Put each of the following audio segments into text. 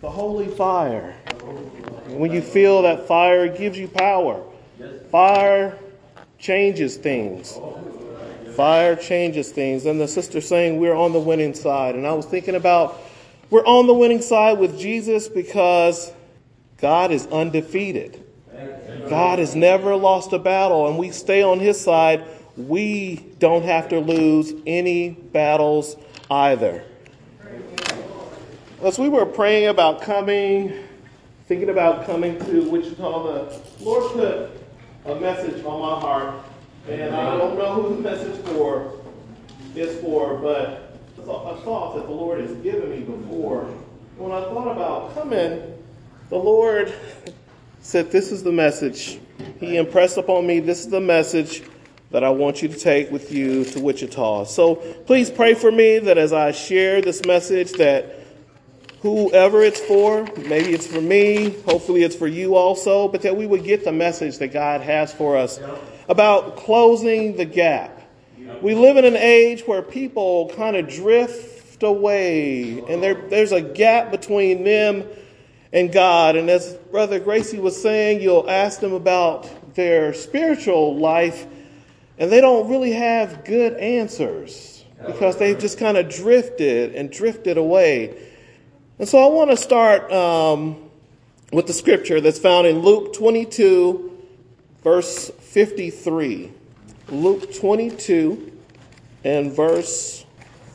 The holy fire. When you feel that fire, it gives you power. Fire changes things. Fire changes things. And the sister saying we're on the winning side. And I was thinking about we're on the winning side with Jesus because God is undefeated. God has never lost a battle, and we stay on his side. We don't have to lose any battles either. As we were praying about thinking about coming to Wichita, the Lord put a message on my heart, and I don't know who the message is for, but a thought that the Lord has given me before. When I thought about coming, the Lord said, this is the message. He impressed upon me, this is the message that I want you to take with you to Wichita. So please pray for me that as I share this message, that whoever it's for, maybe it's for me, hopefully it's for you also, but that we would get the message that God has for us about closing the gap. We live in an age where people kind of drift away, and there's a gap between them and God. And as Brother Gracie was saying, you'll ask them about their spiritual life, and they don't really have good answers because they've just kind of drifted away. And so I want to start with the scripture that's found in Luke 22, verse 53. Luke 22 and verse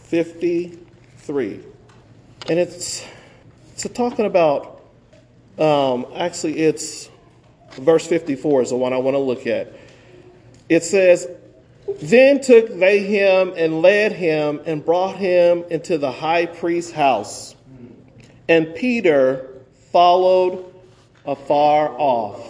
53. And it's talking about, actually it's verse 54 is the one I want to look at. It says, then took they him and led him and brought him into the high priest's house. And Peter followed afar off.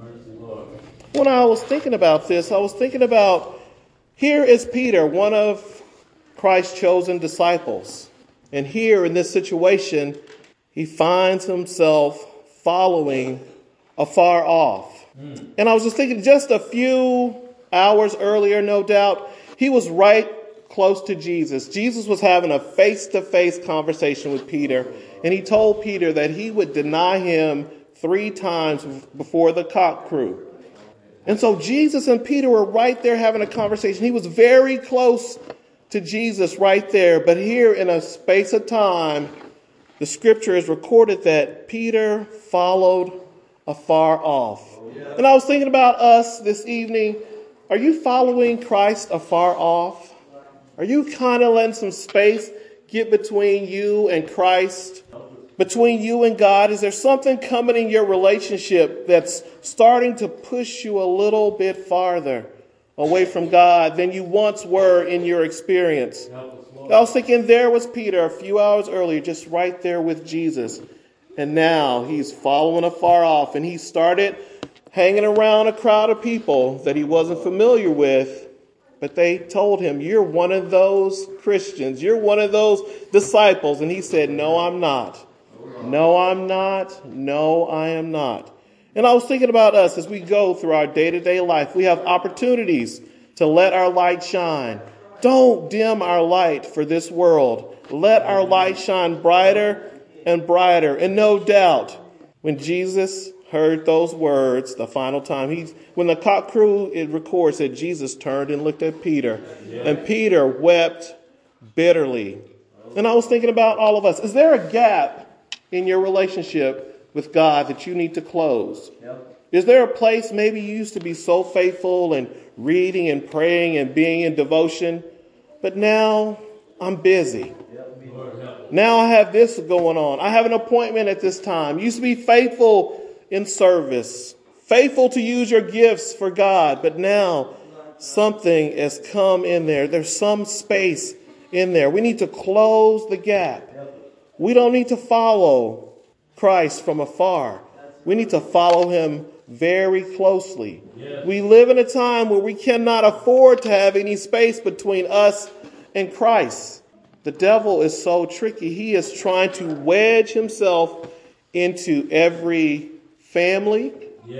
When I was thinking about this, I was thinking about, here is Peter, one of Christ's chosen disciples. And here in this situation, he finds himself following afar off. And I was just thinking, just a few hours earlier, no doubt, he was right close to Jesus. Jesus was having a face-to-face conversation with Peter, and he told Peter that he would deny him 3 times before the cock crew. And so Jesus and Peter were right there having a conversation. He was very close to Jesus right there. But here in a space of time, the scripture is recorded that Peter followed afar off. And I was thinking about us this evening. Are you following Christ afar off? Are you kind of letting some space get between you and Christ, between you and God? Is there something coming in your relationship that's starting to push you a little bit farther away from God than you once were in your experience? I was thinking there was Peter a few hours earlier, just right there with Jesus. And now he's following afar off, and he started hanging around a crowd of people that he wasn't familiar with. But they told him, you're one of those Christians. You're one of those disciples. And he said, no, I'm not. No, I'm not. No, I am not. And I was thinking about us as we go through our day-to-day life. We have opportunities to let our light shine. Don't dim our light for this world. Let our light shine brighter and brighter. And no doubt, when Jesus heard those words the final time, when the cock crew, it records that Jesus turned and looked at Peter, and Peter wept bitterly. And I was thinking about all of us. Is there a gap in your relationship with God that you need to close? Is there a place maybe you used to be so faithful and reading and praying and being in devotion, but now I'm busy. Now I have this going on. I have an appointment at this time. You used to be faithful in service, faithful to use your gifts for God, but now something has come in there. There's some space in there. We need to close the gap. We don't need to follow Christ from afar. We need to follow him very closely. We live in a time where we cannot afford to have any space between us and Christ. The devil is so tricky. He is trying to wedge himself into every family,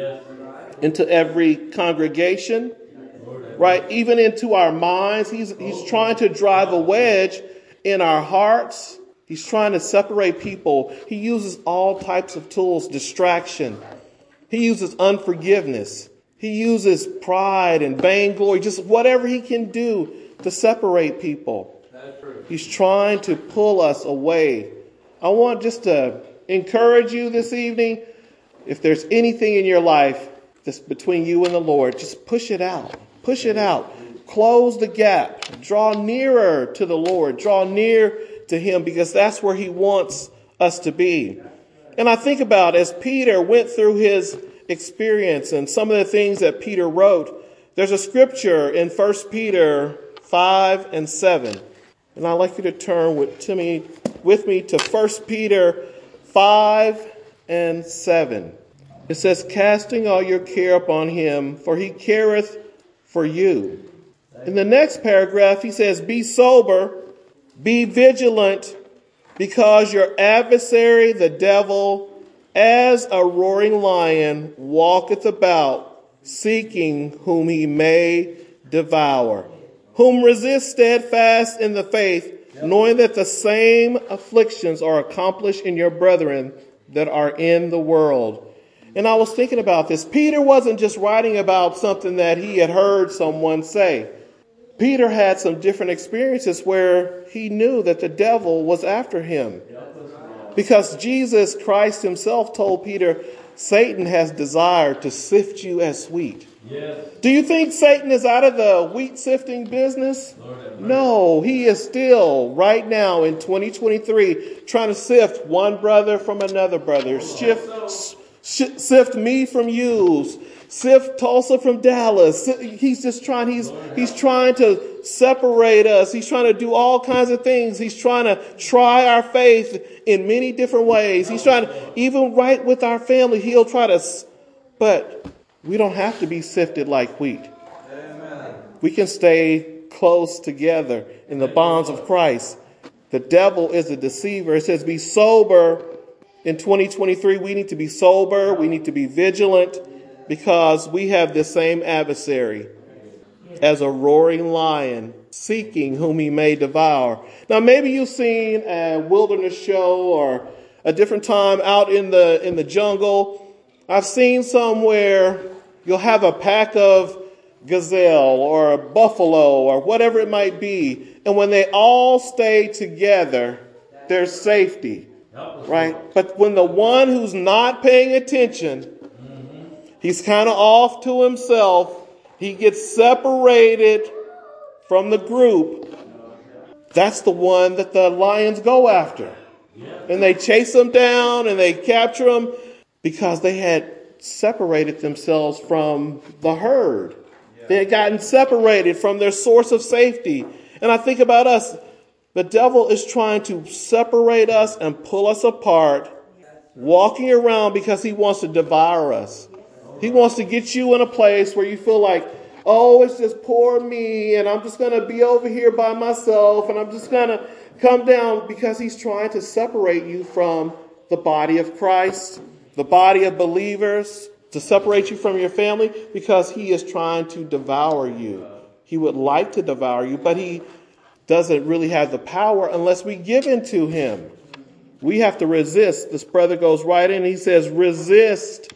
into every congregation, right? Even into our minds. He's trying to drive a wedge in our hearts He's trying to separate people. He uses all types of tools, distraction. He uses unforgiveness. He uses pride and vainglory, just whatever he can do to separate people. He's trying to pull us away. I want just to encourage you this evening. If there's anything in your life that's between you and the Lord, just push it out. Push it out. Close the gap. Draw nearer to the Lord. Draw near to him, because that's where he wants us to be. And I think about as Peter went through his experience and some of the things that Peter wrote, there's a scripture in 1 Peter 5 and 7. And I'd like you to turn with me to 1 Peter 5 and 7. It says, casting all your care upon him, for he careth for you. In the next paragraph, he says, be sober, be vigilant, because your adversary, the devil, as a roaring lion, walketh about, seeking whom he may devour. Whom resist steadfast in the faith, knowing that the same afflictions are accomplished in your brethren that are in the world. And I was thinking about this. Peter wasn't just writing about something that he had heard someone say. Peter had some different experiences where he knew that the devil was after him. Because Jesus Christ himself told Peter, Satan has desired to sift you as wheat. Yes. Do you think Satan is out of the wheat sifting business? No, he is still right now in 2023 trying to sift one brother from another brother. Sift me from you. Sift Tulsa from Dallas. He's just trying, he's trying to separate us. He's trying to do all kinds of things. He's trying to try our faith in many different ways. He's trying to, even right with our family, he'll try to, but we don't have to be sifted like wheat. Amen. We can stay close together in the bonds of Christ. The devil is a deceiver. It says be sober. In 2023, we need to be sober. We need to be vigilant, because we have the same adversary as a roaring lion, seeking whom he may devour. Now, maybe you've seen a wilderness show or a different time out in the jungle. I've seen somewhere you'll have a pack of gazelle or a buffalo or whatever it might be. And when they all stay together, there's safety, right? But when the one who's not paying attention, he's kind of off to himself, he gets separated from the group, that's the one that the lions go after. And they chase them down and they capture them because they had separated themselves from the herd. They had gotten separated from their source of safety. And I think about us. The devil is trying to separate us and pull us apart, walking around because he wants to devour us. He wants to get you in a place where you feel like, oh, it's just poor me, and I'm just going to be over here by myself, and I'm just going to come down, because he's trying to separate you from the body of Christ, the body of believers, to separate you from your family, because he is trying to devour you. He would like to devour you, but he doesn't really have the power unless we give in to him. We have to resist. This brother goes right in. He says, resist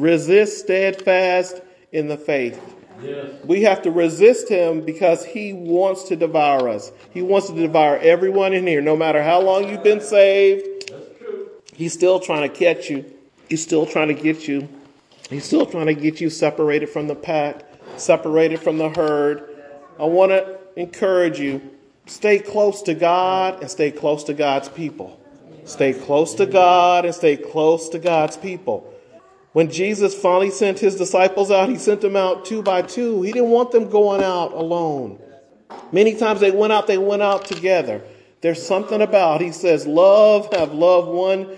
steadfast in the faith. Yes. We have to resist him because he wants to devour us. He wants to devour everyone in here, no matter how long you've been saved. That's true. He's still trying to catch you. He's still trying to get you. He's still trying to get you separated from the pack, separated from the herd. I want to encourage you, stay close to God and stay close to God's people. Stay close to God and stay close to God's people. When Jesus finally sent his disciples out, he sent them out 2 by 2. He didn't want them going out alone. Many times they went out together. There's something about, he says, have love one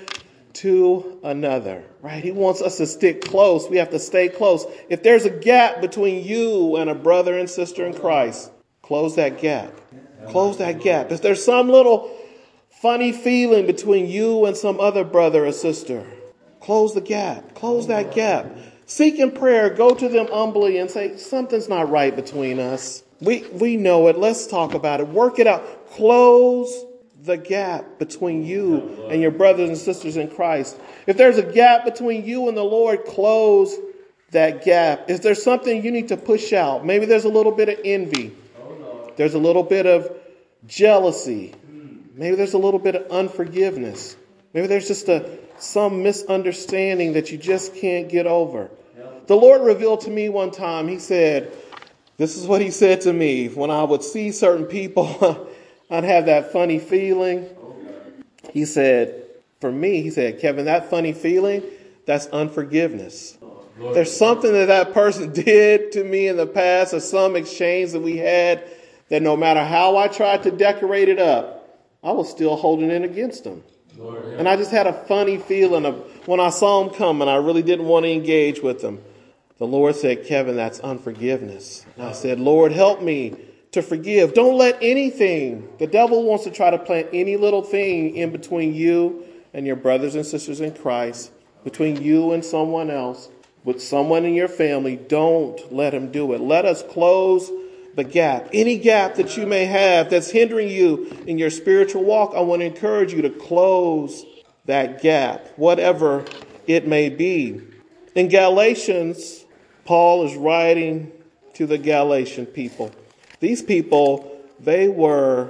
to another, right? He wants us to stick close. We have to stay close. If there's a gap between you and a brother and sister in Christ, close that gap. Close that gap. If there's some little funny feeling between you and some other brother or sister, close the gap. Close that gap. Seek in prayer. Go to them humbly and say, something's not right between us. We know it. Let's talk about it. Work it out. Close the gap between you and your brothers and sisters in Christ. If there's a gap between you and the Lord, close that gap. Is there something you need to push out? Maybe there's a little bit of envy. There's a little bit of jealousy. Maybe there's a little bit of unforgiveness. Maybe there's just some misunderstanding that you just can't get over. The Lord revealed to me one time, he said, this is what he said to me. When I would see certain people, I'd have that funny feeling. He said, for me, he said, Kevin, that funny feeling, that's unforgiveness. There's something that person did to me in the past, or some exchange that we had, that no matter how I tried to decorate it up, I was still holding it against them. And I just had a funny feeling of when I saw them coming, I really didn't want to engage with them. The Lord said, Kevin, that's unforgiveness. And I said, Lord, help me to forgive. Don't let anything, the devil wants to try to plant any little thing in between you and your brothers and sisters in Christ, between you and someone else, with someone in your family. Don't let him do it. Let us close the gap. Any gap that you may have that's hindering you in your spiritual walk, I want to encourage you to close that gap, whatever it may be. In Galatians, Paul is writing to the Galatian people. These people, they were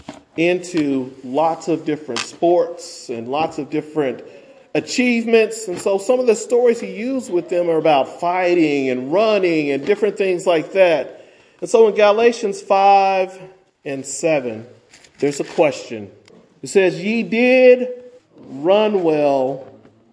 into lots of different sports and lots of different achievements. And so some of the stories he used with them are about fighting and running and different things like that. And so in Galatians 5 and 7, there's a question. It says, ye did run well.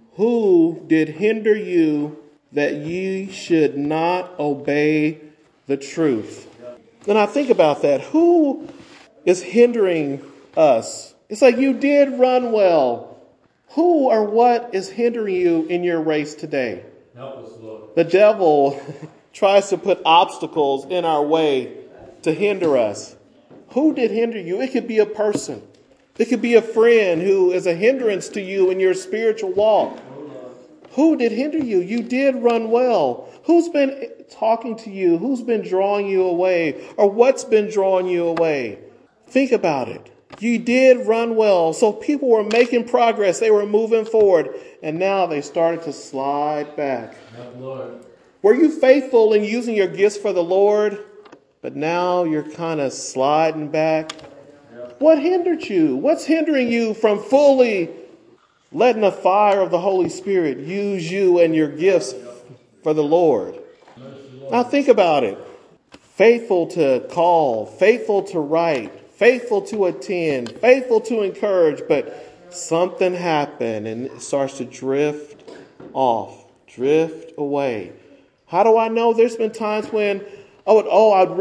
Who did hinder you that ye should not obey the truth? And I think about that. Who is hindering us? It's like you did run well. Who or what is hindering you in your race today? Help us, Lord. The devil tries to put obstacles in our way to hinder us. Who did hinder you? It could be a person. It could be a friend who is a hindrance to you in your spiritual walk. Who did hinder you? You did run well. Who's been talking to you? Who's been drawing you away? Or what's been drawing you away? Think about it. You did run well. So people were making progress. They were moving forward. And now they started to slide back. Lord. Were you faithful in using your gifts for the Lord? But now you're kind of sliding back. What hindered you? What's hindering you from fully letting the fire of the Holy Spirit use you and your gifts for the Lord? Now think about it. Faithful to call, faithful to write, faithful to attend, faithful to encourage, but something happened and it starts to drift off, drift away. How do I know? There's been times when I'd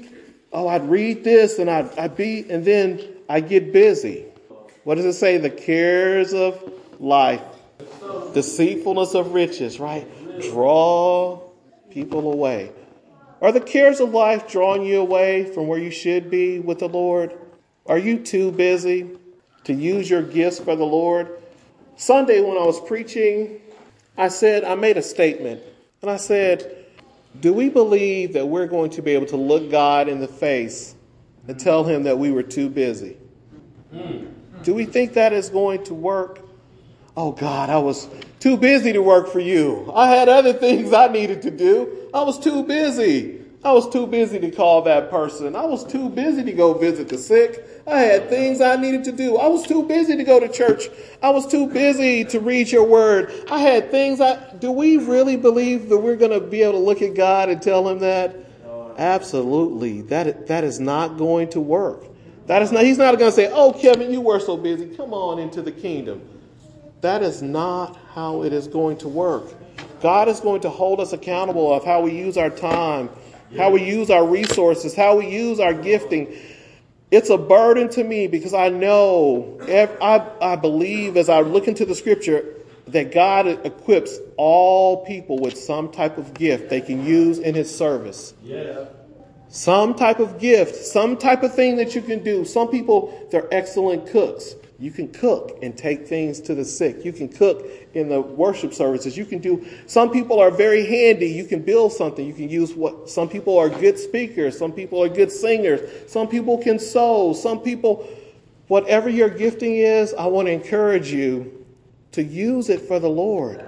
read this and and then I get busy. What does it say? The cares of life, deceitfulness of riches, right? Draw people away. Are the cares of life drawing you away from where you should be with the Lord? Are you too busy to use your gifts for the Lord? Sunday when I was preaching, I made a statement. And I said, do we believe that we're going to be able to look God in the face and tell him that we were too busy? Do we think that is going to work? Oh, God, I was too busy to work for you. I had other things I needed to do. I was too busy. I was too busy to call that person. I was too busy to go visit the sick. I had things I needed to do. I was too busy to go to church. I was too busy to read your word. I had things do we really believe that we're going to be able to look at God and tell him that? Absolutely. That is not going to work. He's not going to say, oh, Kevin, you were so busy. Come on into the kingdom. That is not how it is going to work. God is going to hold us accountable of how we use our time, how we use our resources, how we use our gifting. It's a burden to me because I know, I believe as I look into the scripture that God equips all people with some type of gift they can use in his service. Yeah. Some type of gift, some type of thing that you can do. Some people, they're excellent cooks. You can cook and take things to the sick. You can cook in the worship services. You can do, some people are very handy. You can build something. You can use some people are good speakers. Some people are good singers. Some people can sew. Some people, Whatever your gifting is, I want to encourage you to use it for the Lord.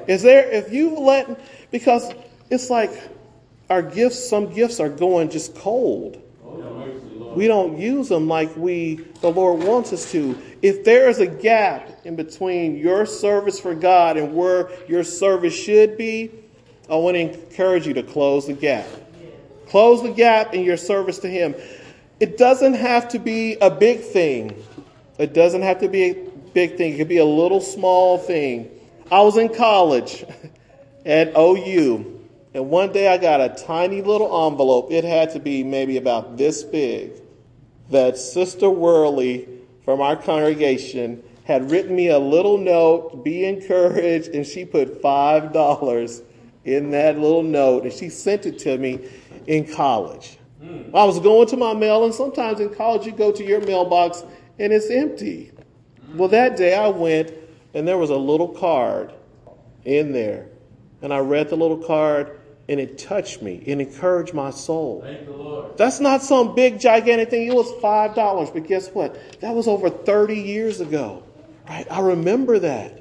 Because it's like our gifts, some gifts are going just cold. We don't use them like the Lord wants us to. If there is a gap in between your service for God and where your service should be, I want to encourage you to close the gap. Close the gap in your service to Him. It doesn't have to be a big thing. It doesn't have to be a big thing. It could be a little small thing. I was in college at OU, and one day I got a tiny little envelope. It had to be maybe about this big, that Sister Worley from our congregation had written me a little note, be encouraged, and she put $5 in that little note, and she sent it to me in college. I was going to my mail, and sometimes in college you go to your mailbox and it's empty. Well, that day I went, and there was a little card in there, and I read the little card, and it touched me. It encouraged my soul. Thank the Lord. That's not some big, gigantic thing. It was $5. But guess what? That was over 30 years ago. Right? I remember that.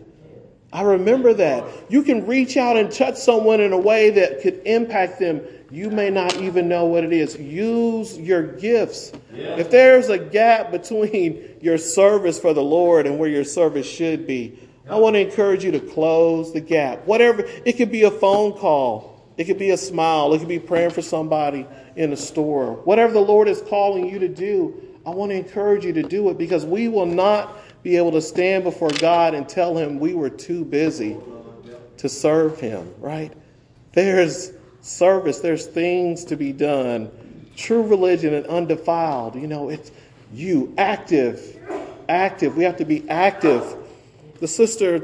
You can reach out and touch someone in a way that could impact them. You may not even know what it is. Use your gifts. Yeah. If there's a gap between your service for the Lord and where your service should be, I want to encourage you to close the gap. Whatever. It could be a phone call. It could be a smile. It could be praying for somebody in the store. Whatever the Lord is calling you to do, I want to encourage you to do it, because we will not be able to stand before God and tell Him we were too busy to serve Him, right? There's service. There's things to be done. True religion and undefiled. It's active. We have to be active. The sister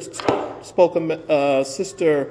Sister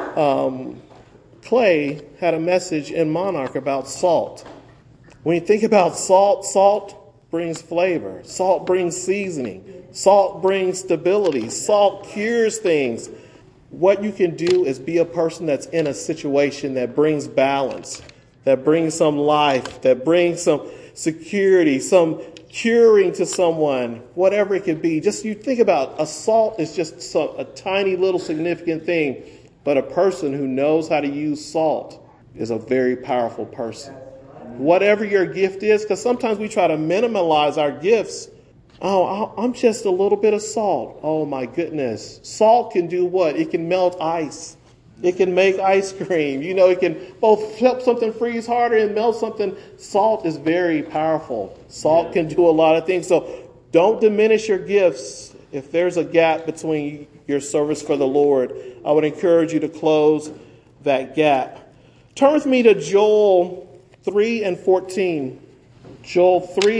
Clay had a message in Monarch about salt. When you think about salt brings flavor. Salt brings seasoning. Salt brings stability. Salt cures things. What you can do is be a person that's in a situation that brings balance, that brings some life, that brings some security, some curing to someone, whatever it could be. Just you think about a salt is just a tiny little significant thing, but a person who knows how to use salt is a very powerful person. Whatever your gift is, because sometimes we try to minimize our gifts. Oh, I'm just a little bit of salt. Oh my goodness. Salt can do what? It can melt ice. It can make ice cream. It can both help something freeze harder and melt something. Salt is very powerful. Salt can do a lot of things. So don't diminish your gifts. If there's a gap between your service for the Lord, I would encourage you to close that gap. Turn with me to Joel 3:14. Joel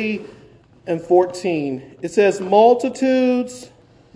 3:14. It says, multitudes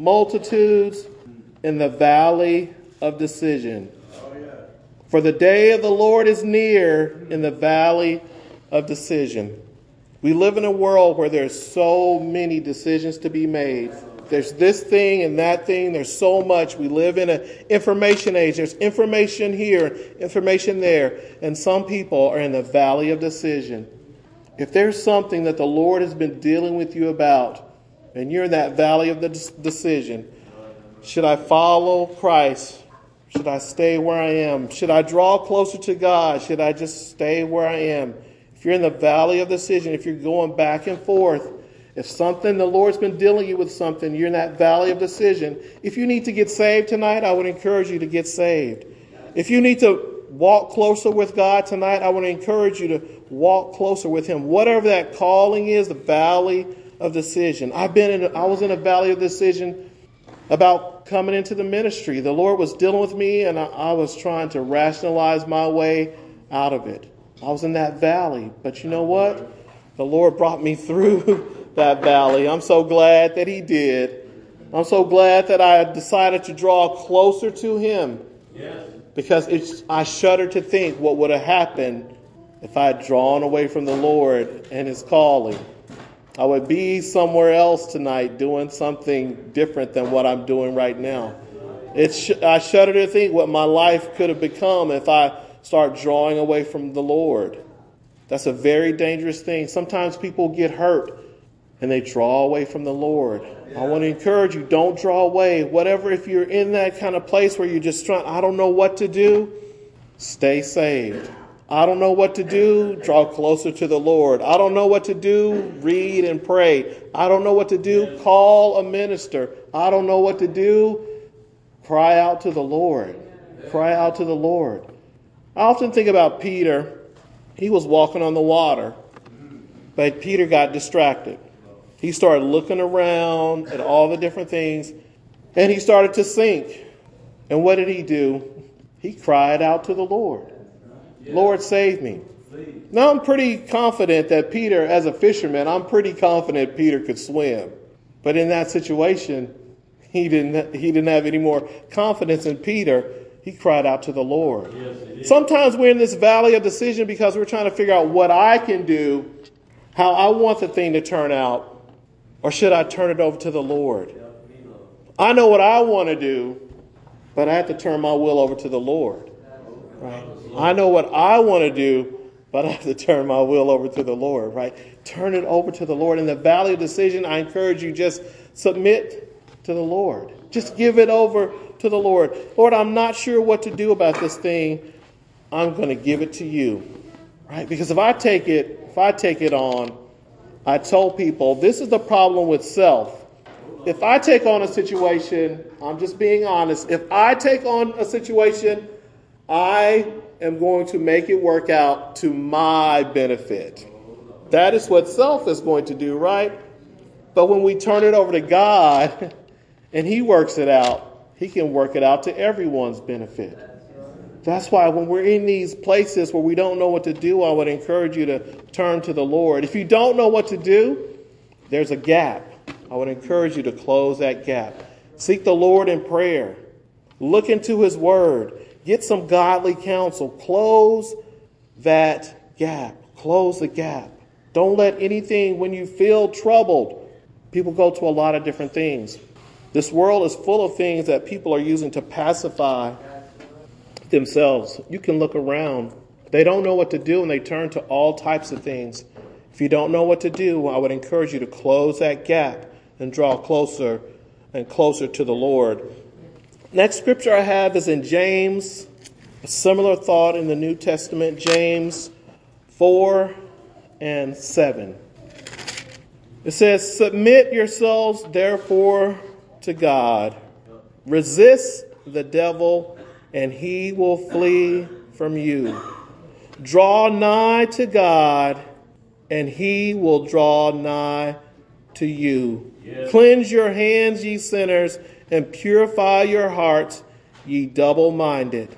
in the valley of decision. For the day of the Lord is near in the valley of decision. We live in a world where there's so many decisions to be made. There's this thing and that thing. There's so much. We live in an information age. There's information here, information there. And some people are in the valley of decision. If there's something that the Lord has been dealing with you about, and you're in that valley of the decision, should I follow Christ? Should I stay where I am? Should I draw closer to God? Should I just stay where I am? If you're in the valley of decision, if you're going back and forth, if something, the Lord's been dealing you with something, you're in that valley of decision. If you need to get saved tonight, I would encourage you to get saved. If you need to walk closer with God tonight, I want to encourage you to walk closer with Him. Whatever that calling is, the valley of decision. I was in a valley of decision about coming into the ministry. The Lord was dealing with me, and I was trying to rationalize my way out of it. I was in that valley. But you know what? The Lord brought me through that valley. I'm so glad that He did. I'm so glad that I decided to draw closer to Him. Yes. Because I shudder to think what would have happened if I had drawn away from the Lord and His calling. I would be somewhere else tonight doing something different than what I'm doing right now. I shudder to think what my life could have become if I start drawing away from the Lord. That's a very dangerous thing. Sometimes people get hurt and they draw away from the Lord. I want to encourage you, don't draw away. Whatever, if you're in that kind of place where you're just trying, I don't know what to do, stay saved. I don't know what to do, draw closer to the Lord. I don't know what to do, read and pray. I don't know what to do, call a minister. I don't know what to do, cry out to the Lord. Cry out to the Lord. I often think about Peter. He was walking on the water, but Peter got distracted. He started looking around at all the different things, and he started to sink. And what did he do? He cried out to the Lord. Lord, save me. Now, I'm pretty confident that Peter, as a fisherman, I'm pretty confident Peter could swim. But in that situation, he didn't have any more confidence in Peter. He cried out to the Lord. Sometimes we're in this valley of decision because we're trying to figure out what I can do, how I want the thing to turn out, or should I turn it over to the Lord? I know what I want to do, but I have to turn my will over to the Lord. Right? I know what I want to do, but I have to turn my will over to the Lord. Right? Turn it over to the Lord. In the valley of decision, I encourage you, just submit to the Lord. Just give it over to the Lord. Lord, I'm not sure what to do about this thing. I'm going to give it to you. Right? Because if I take it on, I told people, this is the problem with self. If I take on a situation, I'm just being honest. If I take on a situation, I am going to make it work out to my benefit. That is what self is going to do, right? But when we turn it over to God and He works it out, He can work it out to everyone's benefit. That's why when we're in these places where we don't know what to do, I would encourage you to turn to the Lord. If you don't know what to do, there's a gap. I would encourage you to close that gap. Seek the Lord in prayer. Look into His Word. Get some godly counsel. Close that gap. Close the gap. Don't let anything, when you feel troubled, people go to a lot of different things. This world is full of things that people are using to pacify themselves. You can look around. They don't know what to do and they turn to all types of things. If you don't know what to do, I would encourage you to close that gap and draw closer and closer to the Lord. Next scripture I have is in James, a similar thought in the New Testament, James 4 and 7. It says, submit yourselves therefore to God. Resist the devil and he will flee from you. Draw nigh to God, and he will draw nigh to you. Yes. Cleanse your hands, ye sinners, and purify your hearts, ye double-minded.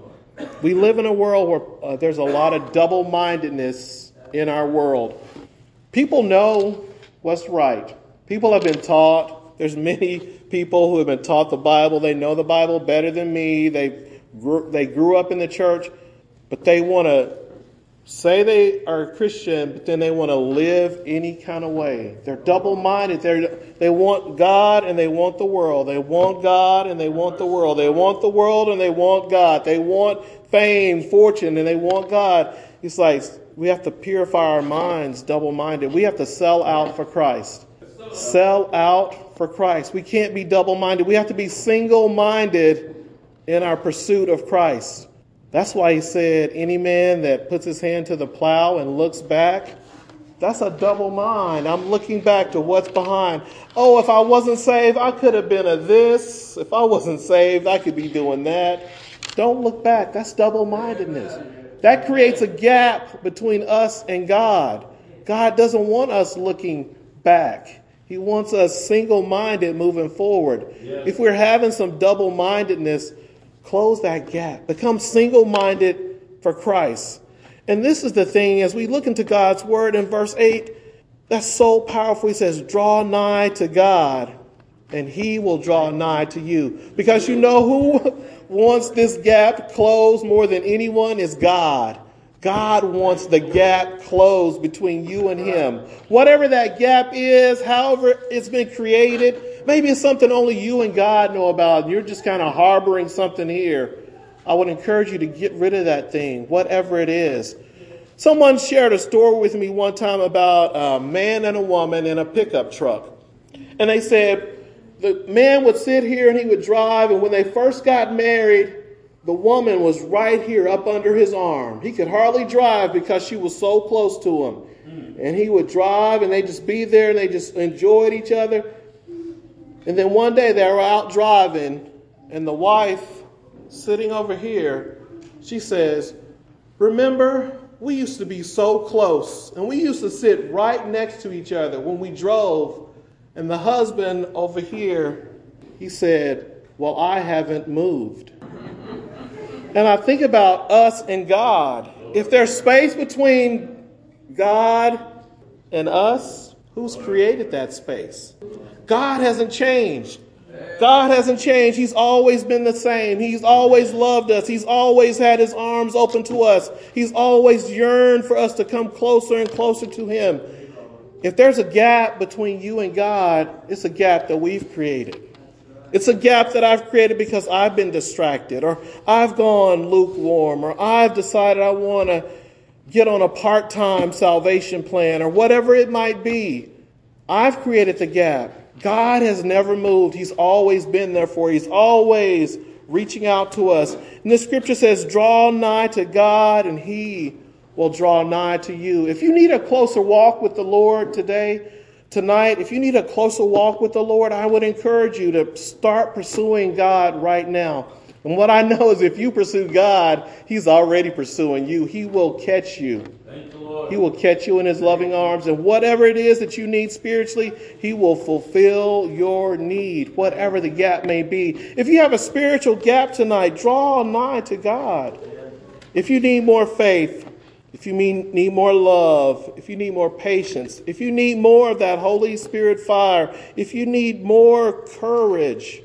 We live in a world where there's a lot of double-mindedness in our world. People know what's right. People have been taught. There's many people who have been taught the Bible. They know the Bible better than me. They grew up in the church, but they want to say they are a Christian, but then they want to live any kind of way. They're double-minded. They want God and they want the world. They want God and they want the world. They want the world and they want God. They want fame, fortune, and they want God. It's like we have to purify our minds, double-minded. We have to sell out for Christ. Sell out for Christ. We can't be double-minded. We have to be single-minded in our pursuit of Christ. That's why he said, any man that puts his hand to the plow and looks back, that's a double mind. I'm looking back to what's behind. Oh, if I wasn't saved, I could have been a this. If I wasn't saved, I could be doing that. Don't look back. That's double-mindedness. That creates a gap between us and God. God doesn't want us looking back. He wants us single-minded moving forward. Yes. If we're having some double-mindedness, close that gap. Become single-minded for Christ. And this is the thing, as we look into God's word in verse 8, that's so powerful. He says, draw nigh to God, and he will draw nigh to you. Because you know who wants this gap closed more than anyone is God. God wants the gap closed between you and him. Whatever that gap is, however it's been created, maybe it's something only you and God know about, and you're just kind of harboring something here. I would encourage you to get rid of that thing, whatever it is. Someone shared a story with me one time about a man and a woman in a pickup truck. And they said the man would sit here and he would drive. And when they first got married, the woman was right here up under his arm. He could hardly drive because she was so close to him. And he would drive and they'd just be there and they just enjoyed each other. And then one day they were out driving and the wife sitting over here, she says, remember, we used to be so close and we used to sit right next to each other when we drove. And the husband over here, he said, well, I haven't moved. And I think about us and God. If there's space between God and us, who's created that space? God hasn't changed. God hasn't changed. He's always been the same. He's always loved us. He's always had his arms open to us. He's always yearned for us to come closer and closer to him. If there's a gap between you and God, it's a gap that we've created. It's a gap that I've created because I've been distracted, or I've gone lukewarm, or I've decided I want to get on a part-time salvation plan, or whatever it might be. I've created the gap. God has never moved. He's always been there for you. He's always reaching out to us. And the scripture says, draw nigh to God and he will draw nigh to you. If you need a closer walk with the Lord tonight, if you need a closer walk with the Lord, I would encourage you to start pursuing God right now. And what I know is if you pursue God, he's already pursuing you. He will catch you. Thank the Lord. He will catch you in his loving arms. And whatever it is that you need spiritually, he will fulfill your need, whatever the gap may be. If you have a spiritual gap tonight, draw nigh to God. If you need more faith, if you need more love, if you need more patience, if you need more of that Holy Spirit fire, if you need more courage,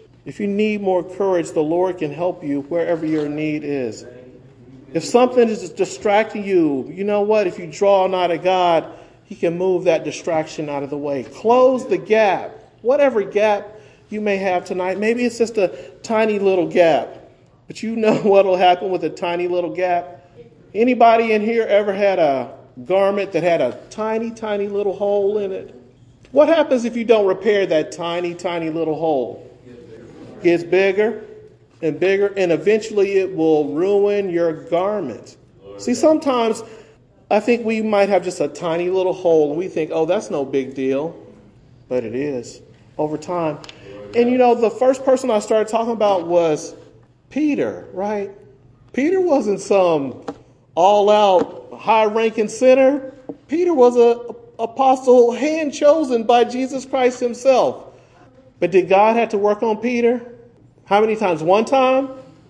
the Lord can help you wherever your need is. If something is distracting you, you know what? If you draw nigh to God, he can move that distraction out of the way. Close the gap. Whatever gap you may have tonight, maybe it's just a tiny little gap. But you know what will happen with a tiny little gap? Anybody in here ever had a garment that had a tiny, tiny little hole in it? What happens if you don't repair that tiny, tiny little hole? It gets bigger and bigger, and eventually it will ruin your garment. See, sometimes I think we might have just a tiny little hole, and we think, oh, that's no big deal. But it is over time. And you know, the first person I started talking about was Peter, right? Peter wasn't some all-out high-ranking sinner. Peter was an apostle hand-chosen by Jesus Christ himself. But did God have to work on Peter? How many times? 1 time?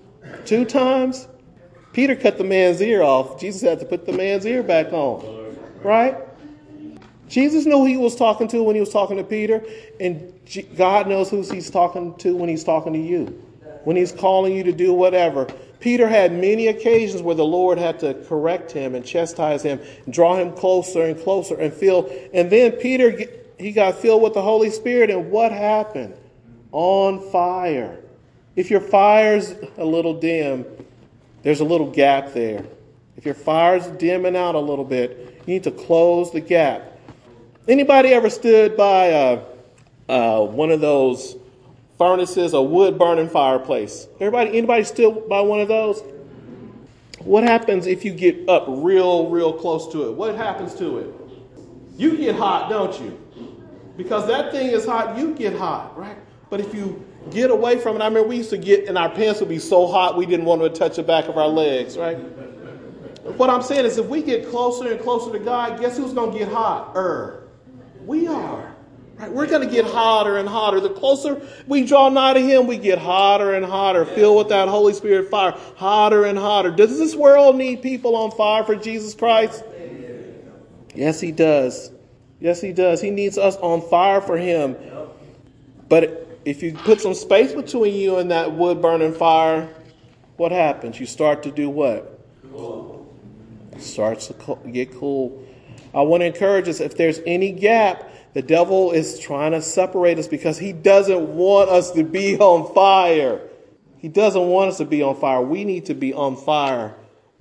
2 times? Peter cut the man's ear off. Jesus had to put the man's ear back on. Right? Jesus knew who he was talking to when he was talking to Peter. And God knows who he's talking to when he's talking to you. When he's calling you to do whatever. Peter had many occasions where the Lord had to correct him and chastise him, draw him closer and closer and then Peter, he got filled with the Holy Spirit, and what happened? On fire. If your fire's a little dim, there's a little gap there. If your fire's dimming out a little bit, you need to close the gap. Anybody ever stood by one of those furnaces, a wood burning fireplace? Anybody stood by one of those? What happens if you get up real close to it? What happens to it? You get hot, don't you? Because that thing is hot, you get hot, right? But if you get away from it, I remember we used to get, and our pants would be so hot we didn't want to touch the back of our legs, right? What I'm saying is if we get closer and closer to God, guess who's going to get hotter? We are. Right? We're going to get hotter and hotter. The closer we draw nigh to him, we get hotter and hotter, filled with that Holy Spirit fire, hotter and hotter. Does this world need people on fire for Jesus Christ? Yes, he does. Yes, he does. He needs us on fire for him. But if you put some space between you and that wood burning fire, what happens? You start to do what? Cool. It starts to get cool. I want to encourage us, if there's any gap, the devil is trying to separate us because he doesn't want us to be on fire. He doesn't want us to be on fire. We need to be on fire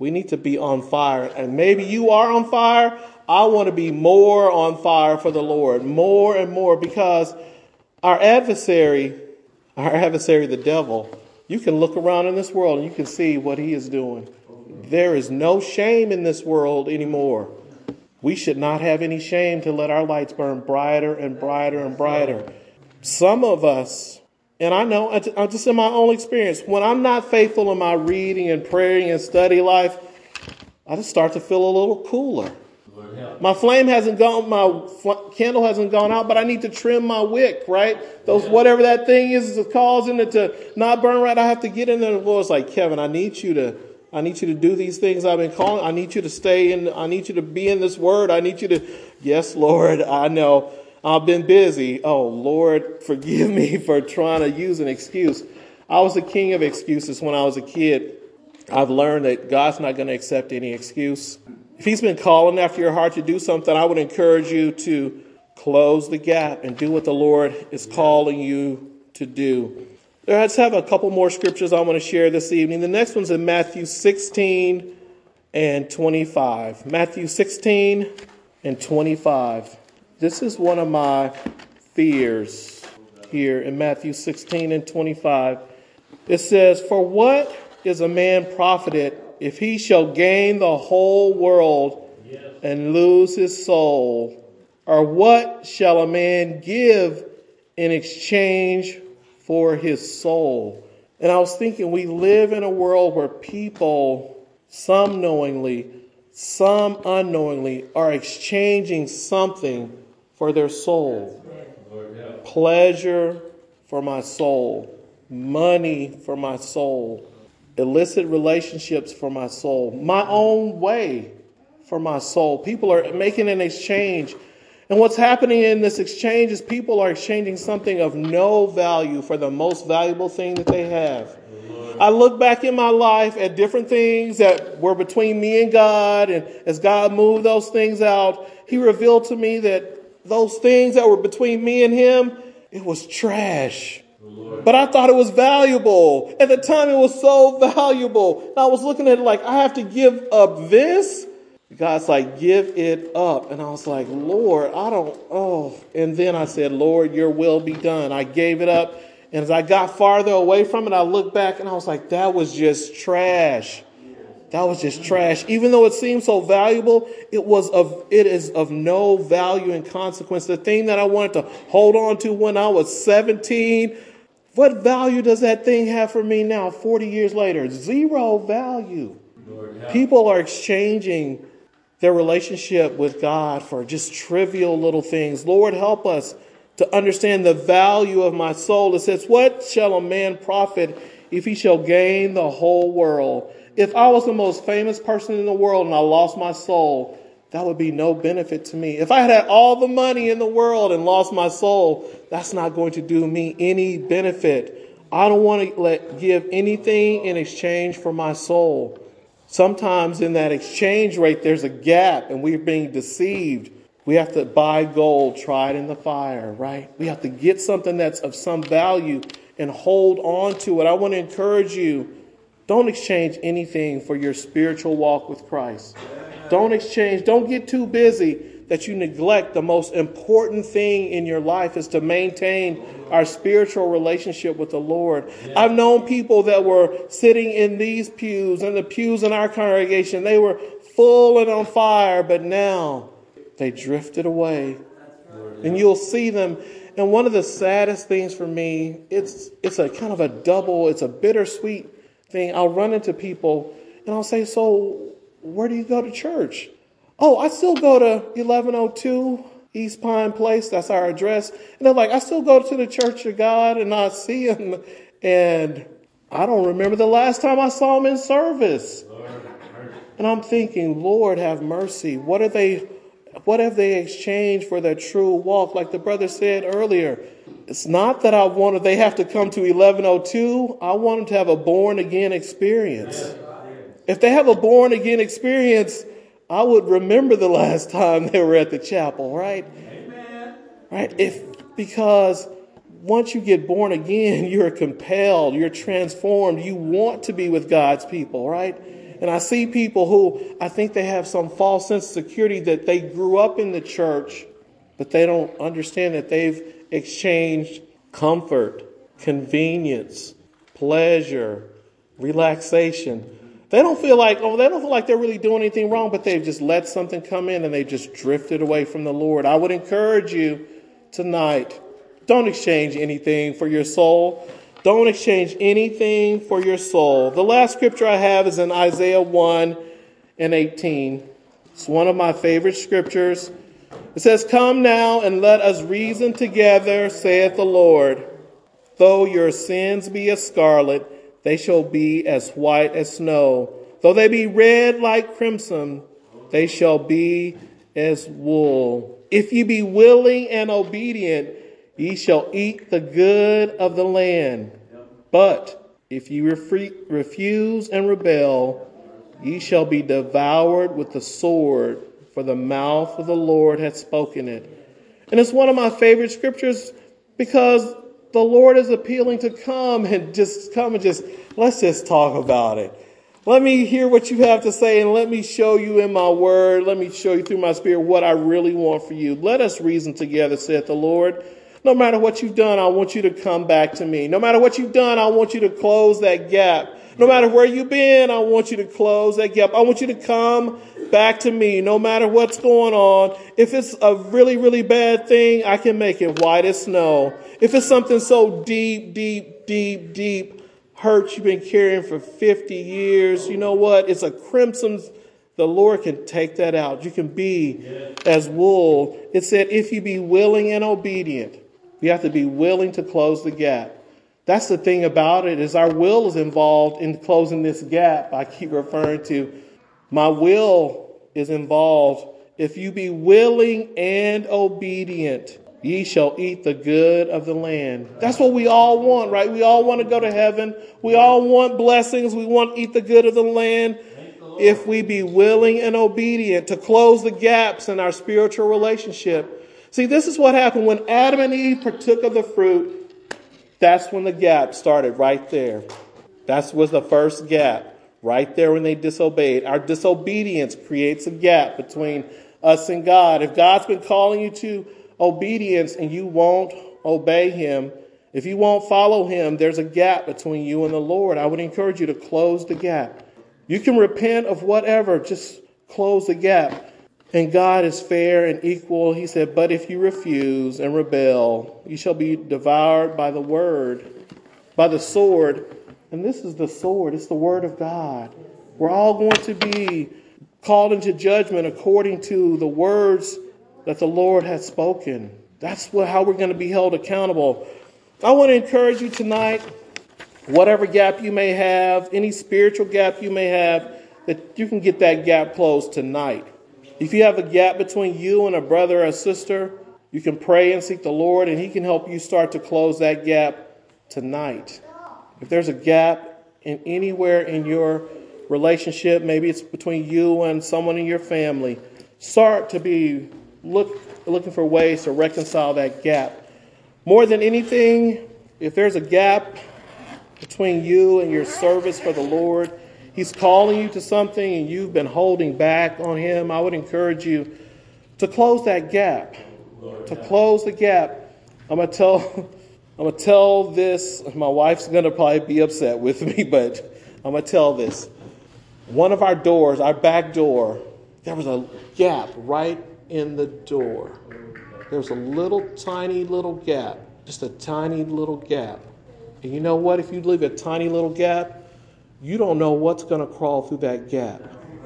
We need to be on fire. And maybe you are on fire. I want to be more on fire for the Lord, more and more, because our adversary, the devil, you can look around in this world and you can see what he is doing. There is no shame in this world anymore. We should not have any shame to let our lights burn brighter and brighter and brighter. Some of us, and I know, I'm just in my own experience, when I'm not faithful in my reading and praying and study life, I just start to feel a little cooler. My flame hasn't gone, candle hasn't gone out, but I need to trim my wick, right? Whatever that thing is causing it to not burn right, I have to get in there. And the Lord's like, Kevin, I need you to do these things I've been calling. I need you to stay in. I need you to be in this word. I need you to, yes, Lord, I know I've been busy. Oh, Lord, forgive me for trying to use an excuse. I was the king of excuses when I was a kid. I've learned that God's not going to accept any excuse. If he's been calling after your heart to do something, I would encourage you to close the gap and do what the Lord is calling you to do. Let's have a couple more scriptures I want to share this evening. The next one's in Matthew 16 and 25. Matthew 16 and 25. This is one of my fears here in Matthew 16 and 25. It says, "For what is a man profited if he shall gain the whole world and lose his soul? Or what shall a man give in exchange for his soul?" And I was thinking, we live in a world where people, some knowingly, some unknowingly, are exchanging something for their soul. Pleasure for my soul. Money for my soul. Illicit relationships for my soul. My own way for my soul. People are making an exchange. And what's happening in this exchange is people are exchanging something of no value for the most valuable thing that they have. I look back in my life at different things that were between me and God, and as God moved those things out, he revealed to me that those things that were between me and him, it was trash. But I thought it was valuable. At the time, it was so valuable. And I was looking at it like, I have to give up this? God's like, give it up. And I was like, Lord, And then I said, Lord, your will be done. I gave it up. And as I got farther away from it, I looked back and I was like, that was just trash. That was just trash. Even though it seemed so valuable, it is of no value and consequence. The thing that I wanted to hold on to when I was 17, what value does that thing have for me now, 40 years later? Zero value. People are exchanging their relationship with God for just trivial little things. Lord, help us to understand the value of my soul. It says, what shall a man profit if he shall gain the whole world? If I was the most famous person in the world and I lost my soul, that would be no benefit to me. If I had all the money in the world and lost my soul, that's not going to do me any benefit. I don't want to give anything in exchange for my soul. Sometimes in that exchange rate, there's a gap and we're being deceived. We have to buy gold tried in the fire, right? We have to get something that's of some value and hold on to it. I want to encourage you, don't exchange anything for your spiritual walk with Christ. Don't get too busy that you neglect the most important thing in your life is to maintain our spiritual relationship with the Lord. I've known people that were sitting in these pews and the pews in our congregation. They were full and on fire, but now they drifted away. And you'll see them. And one of the saddest things for me, it's a kind of it's a bittersweet thing. I'll run into people and I'll say, so where do you go to church? Oh, I still go to 1102 East Pine Place. That's our address. And they're like, I still go to the Church of God and I see him. And I don't remember the last time I saw him in service. And I'm thinking, Lord, have mercy. What have they exchanged for their true walk? Like the brother said earlier, it's not that they have to come to 1102. I want them to have a born again experience. If they have a born again experience, I would remember the last time they were at the chapel, right? Amen. Right? Because once you get born again, you're compelled, you're transformed. You want to be with God's people, right? And I see people who I think they have some false sense of security that they grew up in the church, but they don't understand that they've exchanged comfort, convenience, pleasure, relaxation. They don't feel like they're really doing anything wrong, but they've just let something come in and they just drifted away from the Lord. I would encourage you tonight, don't exchange anything for your soul. Don't exchange anything for your soul. The last scripture I have is in Isaiah 1:18. It's one of my favorite scriptures. It says, "Come now and let us reason together, saith the Lord. Though your sins be as scarlet, they shall be as white as snow. Though they be red like crimson, they shall be as wool. If ye be willing and obedient, ye shall eat the good of the land. But if ye refuse and rebel, ye shall be devoured with the sword, for the mouth of the Lord hath spoken it." And it's one of my favorite scriptures because the Lord is appealing to come and just let's just talk about it. Let me hear what you have to say and let me show you in my word. Let me show you through my spirit what I really want for you. Let us reason together, saith the Lord. No matter what you've done, I want you to come back to me. No matter what you've done, I want you to close that gap. No matter where you've been, I want you to close that gap. I want you to come back to me. No matter what's going on. If it's a really, really bad thing, I can make it white as snow. If it's something so deep hurt you've been carrying for 50 years, you know what? It's a crimson. The Lord can take that out. You can be as wool. It said, if you be willing and obedient, you have to be willing to close the gap. That's the thing about it, is our will is involved in closing this gap. I keep referring to my will is involved. If you be willing and obedient, ye shall eat the good of the land. That's what we all want, right? We all want to go to heaven. We all want blessings. We want to eat the good of the land. If we be willing and obedient to close the gaps in our spiritual relationship. See, this is what happened when Adam and Eve partook of the fruit. That's when the gap started right there. That was the first gap right there when they disobeyed. Our disobedience creates a gap between us and God. If God's been calling you to obedience and you won't obey him, if you won't follow him, there's a gap between you and the Lord. I would encourage you to close the gap. You can repent of whatever, just close the gap. And God is fair and equal. He said, but if you refuse and rebel, you shall be devoured by the word, by the sword. And this is the sword. It's the word of God. We're all going to be called into judgment according to the words that the Lord has spoken. That's how we're going to be held accountable. I want to encourage you tonight, whatever gap you may have, any spiritual gap you may have, that you can get that gap closed tonight. If you have a gap between you and a brother or a sister, you can pray and seek the Lord, and he can help you start to close that gap tonight. If there's a gap anywhere in your relationship, maybe it's between you and someone in your family, start to be looking for ways to reconcile that gap. More than anything, if there's a gap between you and your service for the Lord, he's calling you to something and you've been holding back on him, I would encourage you to close that gap. To close the gap. I'm going to tell this. My wife's going to probably be upset with me, but I'm going to tell this. One of our doors, our back door, there was a gap right in the door. There was a tiny little gap. Just a tiny little gap. And you know what? If you leave a tiny little gap, you don't know what's going to crawl through that gap.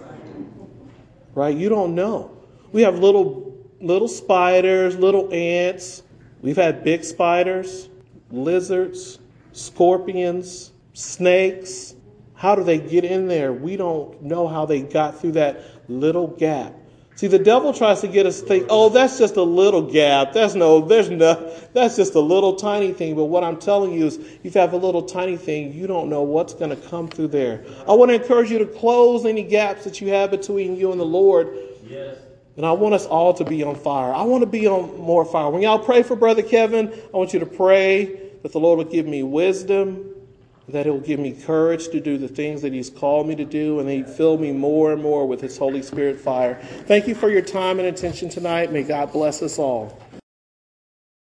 Right? You don't know. We have little spiders, little ants. We've had big spiders, lizards, scorpions, snakes. How do they get in there? We don't know how they got through that little gap. See, the devil tries to get us to think, oh, that's just a little gap. That's just a little tiny thing. But what I'm telling you is, if you have a little tiny thing, you don't know what's going to come through there. I want to encourage you to close any gaps that you have between you and the Lord. Yes. And I want us all to be on fire. I want to be on more fire. When y'all pray for Brother Kevin, I want you to pray that the Lord will give me wisdom, that He'll give me courage to do the things that He's called me to do, and He fill me more and more with His Holy Spirit fire. Thank you for your time and attention tonight. May God bless us all.